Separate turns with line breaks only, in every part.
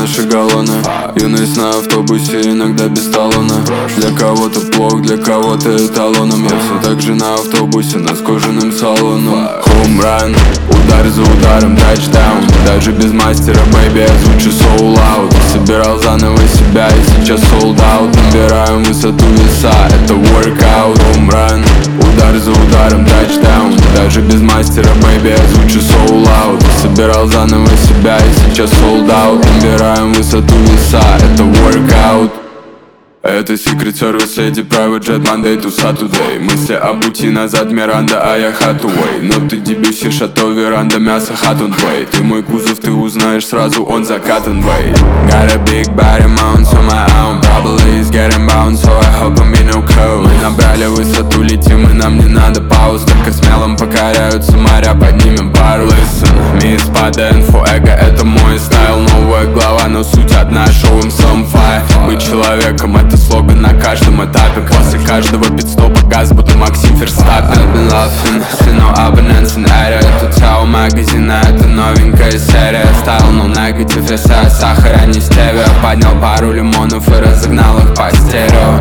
наши галлоны. Юность на автобусе, иногда без талона. Для кого-то плох, для кого-то эталоном. Я все так же на автобусе, но с кожаным салоном. Хоумран, удар за ударом, тачдаун. Даже без мастера, бэйби, я звучу soul out. Собирал заново себя и сейчас sold out. Набираем высоту веса, это workout. Хоумран, удар за ударом, тачдаун. Даже без мастера, бэйби, я звучу soul out. Собирал заново себя и сейчас sold out. Набираем высоту веса, это workout. Это Secret Service, эти Private Jet, Monday to Saturday. Мысли о пути назад, Миранда, а я Hathaway. Но ты дебюси, шато, веранда, мясо, Hutton-Way. Ты мой кузов, ты узнаешь сразу, он закатан, way. Got a big body mount on my own. Probably is getting bound, so I hope I'm in no code. Мы набрали высоту, летим, и нам не надо пауз. Только смелым покоряются моря, поднимем пару. Listen, мисс Пада, инфо-эго, это мой стайл. Новая глава, но суть одна, шоу им some fire. Быть человеком, это слоган на каждом этапе. После каждого пидстопа газ, будто Максим Ферстаппен. I've been laughing, see no abundance in area. Это Тяо магазина, это новенькая серия. Стайл, no negative, я сахар, а не стевиа. Поднял пару лимонов и разогнал их по стерео.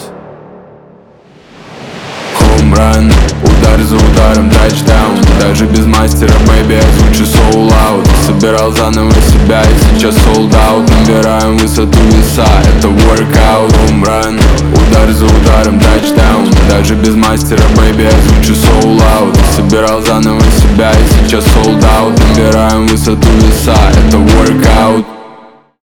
Хоумран, удар за ударом, тачдаун. Даже без мастера, бэйби, я звучу soul out. Собирал заново себя и сейчас sold out. Набираем высоту веса, это workout. Хоумран, удар за ударом, тачдаун. Даже без мастера, бэйби, я звучу soul out. Собирал заново себя и сейчас sold out. Набираем высоту веса, это workout.